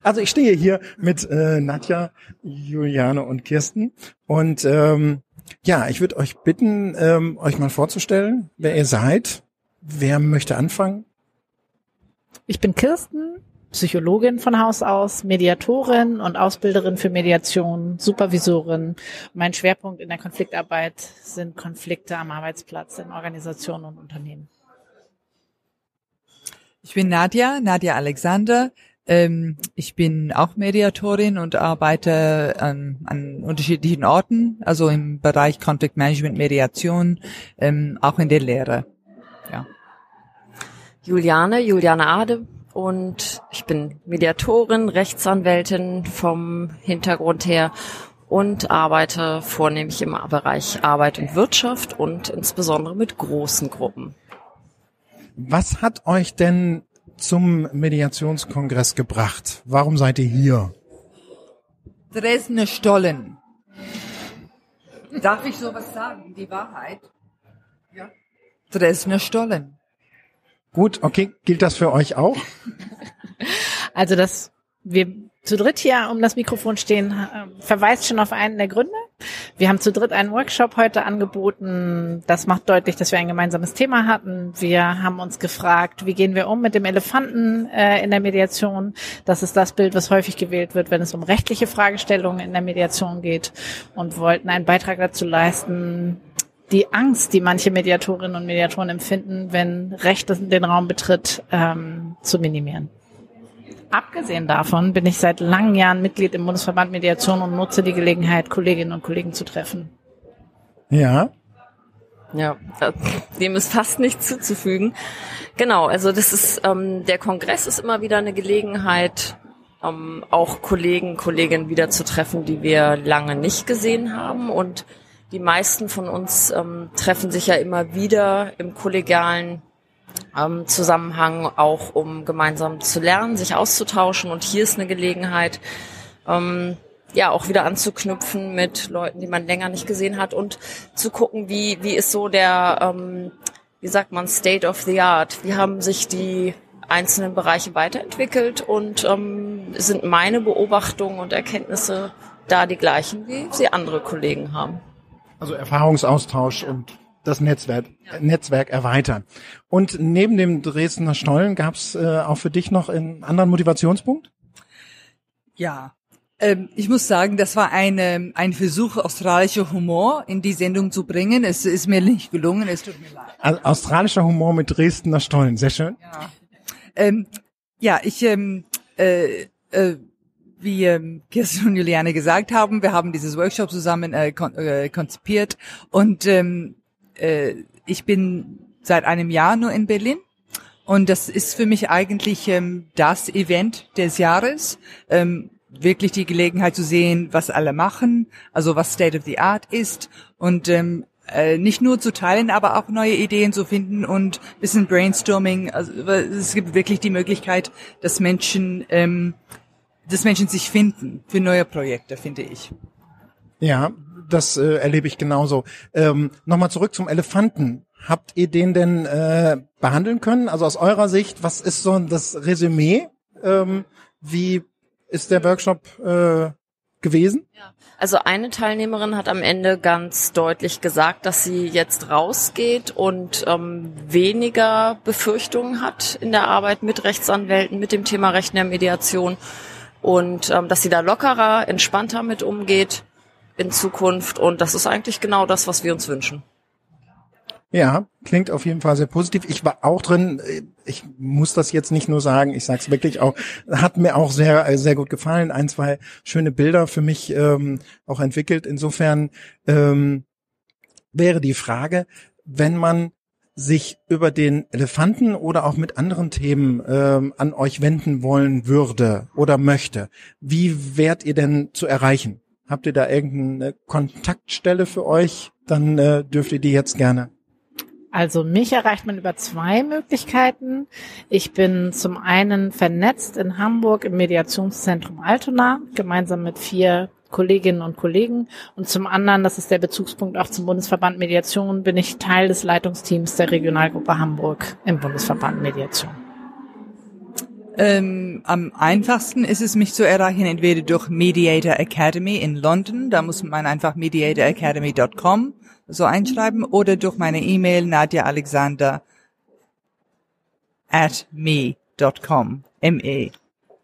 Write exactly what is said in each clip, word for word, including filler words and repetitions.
Also ich stehe hier mit äh, Nadja, Juliane und Kirsten und ähm, ja, ich würde euch bitten, ähm, euch mal vorzustellen, wer ihr seid. Wer möchte anfangen? Ich bin Kirsten, Psychologin von Haus aus, Mediatorin und Ausbilderin für Mediation, Supervisorin. Mein Schwerpunkt in der Konfliktarbeit sind Konflikte am Arbeitsplatz in Organisationen und Unternehmen. Ich bin Nadja, Nadja Alexander. Ähm, ich bin auch Mediatorin und arbeite an, an unterschiedlichen Orten, also im Bereich Conflict Management, Mediation, ähm, auch in der Lehre. Ja. Juliane, Juliane Ade, und ich bin Mediatorin, Rechtsanwältin vom Hintergrund her und arbeite vornehmlich im Bereich Arbeit und Wirtschaft und insbesondere mit großen Gruppen. Was hat euch denn zum Mediationskongress gebracht? Warum seid ihr hier? Dresdner Stollen. Darf ich sowas sagen? Die Wahrheit? Ja. Dresdner Stollen. Gut, okay. Gilt das für euch auch? Also, dass wir zu dritt hier um das Mikrofon stehen, verweist schon auf einen der Gründe. Wir haben zu dritt einen Workshop heute angeboten. Das macht deutlich, dass wir ein gemeinsames Thema hatten. Wir haben uns gefragt, wie gehen wir um mit dem Elefanten äh, in der Mediation. Das ist das Bild, was häufig gewählt wird, wenn es um rechtliche Fragestellungen in der Mediation geht, und wollten einen Beitrag dazu leisten, die Angst, die manche Mediatorinnen und Mediatoren empfinden, wenn Recht den Raum betritt, ähm, zu minimieren. Abgesehen davon bin ich seit langen Jahren Mitglied im Bundesverband Mediation und nutze die Gelegenheit, Kolleginnen und Kollegen zu treffen. Ja. Ja, dem ist fast nichts zuzufügen. Genau, also das ist, ähm, der Kongress ist immer wieder eine Gelegenheit, ähm, auch Kollegen, Kolleginnen wieder zu treffen, die wir lange nicht gesehen haben, und die meisten von uns ähm, treffen sich ja immer wieder im kollegialen ähm, Zusammenhang, auch um gemeinsam zu lernen, sich auszutauschen. Und hier ist eine Gelegenheit, ähm, ja, auch wieder anzuknüpfen mit Leuten, die man länger nicht gesehen hat, und zu gucken, wie wie ist so der, ähm, wie sagt man, State of the Art. Wie haben sich die einzelnen Bereiche weiterentwickelt, und ähm, sind meine Beobachtungen und Erkenntnisse da die gleichen, wie sie andere Kollegen haben. Also Erfahrungsaustausch und das Netzwerk, ja. Netzwerk erweitern. Und neben dem Dresdner Stollen gab es äh, auch für dich noch einen anderen Motivationspunkt? Ja, ähm, ich muss sagen, das war eine, ein Versuch, australischer Humor in die Sendung zu bringen. Es ist mir nicht gelungen, es tut mir leid. Also, australischer Humor mit Dresdner Stollen, sehr schön. Ja, ähm, ja ich... Ähm, äh, äh, Wie ähm, Kirsten und Juliane gesagt haben, wir haben dieses Workshop zusammen äh, kon- äh, konzipiert, und ähm, äh, ich bin seit einem Jahr nur in Berlin, und das ist für mich eigentlich ähm, das Event des Jahres, ähm, wirklich die Gelegenheit zu sehen, was alle machen, also was State of the Art ist, und ähm, äh, nicht nur zu teilen, aber auch neue Ideen zu finden und ein bisschen Brainstorming. Also es gibt wirklich die Möglichkeit, dass Menschen ähm, dass Menschen sich finden für neue Projekte, finde ich. Ja, das äh, erlebe ich genauso. Ähm, Nochmal zurück zum Elefanten. Habt ihr den denn äh, behandeln können? Also aus eurer Sicht, was ist so das Resümee? Ähm, wie ist der Workshop äh, gewesen? Ja. Also eine Teilnehmerin hat am Ende ganz deutlich gesagt, dass sie jetzt rausgeht und ähm, weniger Befürchtungen hat in der Arbeit mit Rechtsanwälten, mit dem Thema Recht in der Mediation. Und ähm, dass sie da lockerer, entspannter mit umgeht in Zukunft. Und das ist eigentlich genau das, was wir uns wünschen. Ja, klingt auf jeden Fall sehr positiv. Ich war auch drin. Ich muss das jetzt nicht nur sagen, ich sage es wirklich auch. Hat mir auch sehr sehr gut gefallen. Ein, zwei schöne Bilder für mich ähm, auch entwickelt. Insofern ähm, wäre die Frage, wenn man sich über den Elefanten oder auch mit anderen Themen ähm, an euch wenden wollen würde oder möchte, wie wärt ihr denn zu erreichen? Habt ihr da irgendeine Kontaktstelle für euch? Dann äh, dürft ihr die jetzt gerne. Also mich erreicht man über zwei Möglichkeiten. Ich bin zum einen vernetzt in Hamburg im Mediationszentrum Altona, gemeinsam mit vier Kolleginnen und Kollegen. Und zum anderen, das ist der Bezugspunkt auch zum Bundesverband Mediation, bin ich Teil des Leitungsteams der Regionalgruppe Hamburg im Bundesverband Mediation. Ähm, am einfachsten ist es, mich zu erreichen, entweder durch Mediator Academy in London, da muss man einfach mediator academy dot com so einschreiben, oder durch meine E-Mail Nadja Alexander at me dot com, M-E.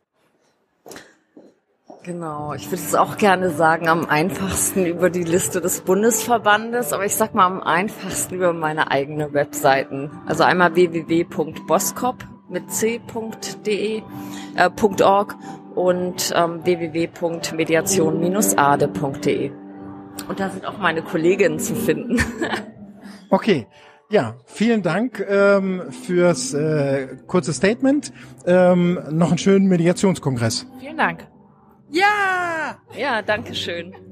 Genau, ich würde es auch gerne sagen, am einfachsten über die Liste des Bundesverbandes, aber ich sag mal am einfachsten über meine eigene Webseiten. Also einmal w w w punkt boskop mit c punkt de äh, .org und ähm, w w w punkt mediation dash ade punkt de. Und da sind auch meine Kolleginnen zu finden. Okay. Ja, vielen Dank ähm, fürs äh, kurze Statement. Ähm, noch einen schönen Mediationskongress. Vielen Dank. Ja! Ja, danke schön.